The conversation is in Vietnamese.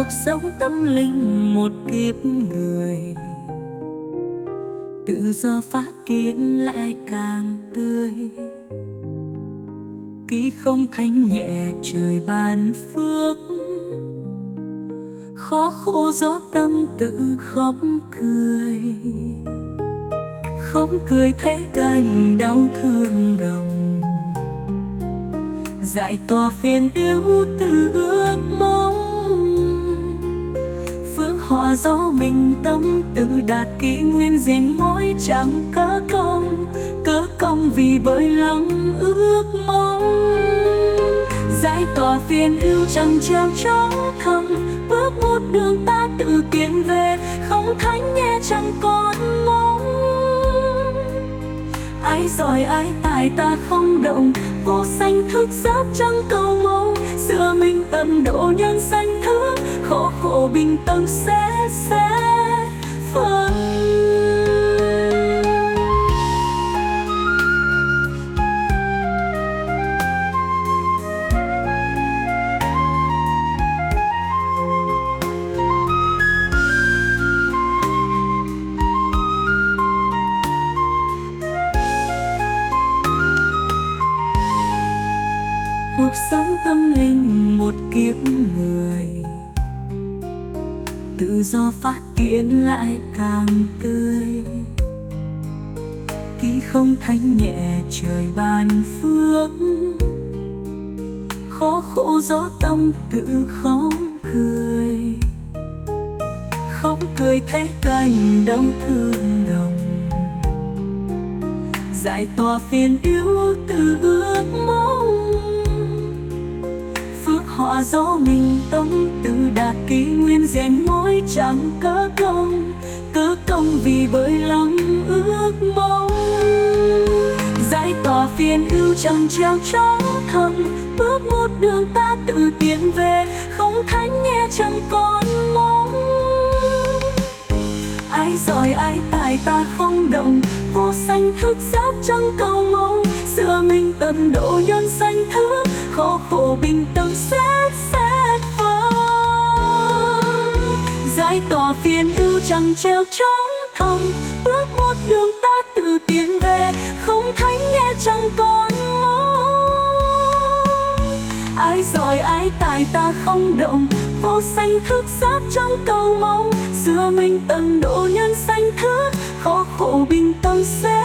cuộc sống tâm linh một kiếp người, tự do phát kiến lại càng tươi. Ký không thanh nhẹ trời ban phước, khó khổ gió tâm tự khóc cười. Không cười thấy cảnh đau thương đồng, giải tỏa phiền yêu từ ước mong. Phước họa do mình tâm tự đạt kỷ nguyên diên mỗi chẳng cớ công vì bởi lòng ước mong. Giải tỏa phiền yêu chẳng treo trong thầm, bước một đường ta tự tiến về, không thánh nhẹ chẳng còn mong. Ai giỏi ai tài ta không động, vô sanh thức giáp chẳng cầu mong. Xưa mình tận độ nhân sanh thức, khổ khổ bình tâm sẽ phân. Cuộc sống tâm linh một kiếp người, tự do phát kiến lại càng tươi. Ký không thanh nhẹ trời ban phước, khó khổ gió tâm tự khóc cười. Không cười thấy cảnh đau thương đồng, giải tỏa phiền yêu từ ước mong. Họa do mình tâm tự đạt kỷ nguyên rèn mỗi chẳng cớ công vì bởi lòng ước mong. Giải tỏa phiền ưu chẳng treo trong thầm, bước một đường ta tự tiến về, không thánh nhẹ chẳng còn mong. Ai giỏi ai tài ta không động, vô sanh thức giáp chẳng cầu mong. Xưa mình tận độ nhân sanh thức, khổ khổ bình tâm sẽ vơi. Giải tỏa phiền ưu chẳng treo trong thầm, bước một đường ta tự tiến về, không thánh nhẹ chẳng còn mong. Ai giỏi ai tài ta không động, vô sanh thức giáp chẳng cầu mong. Xưa mình tận độ nhân sanh thức, khó khổ bình tâm sẽ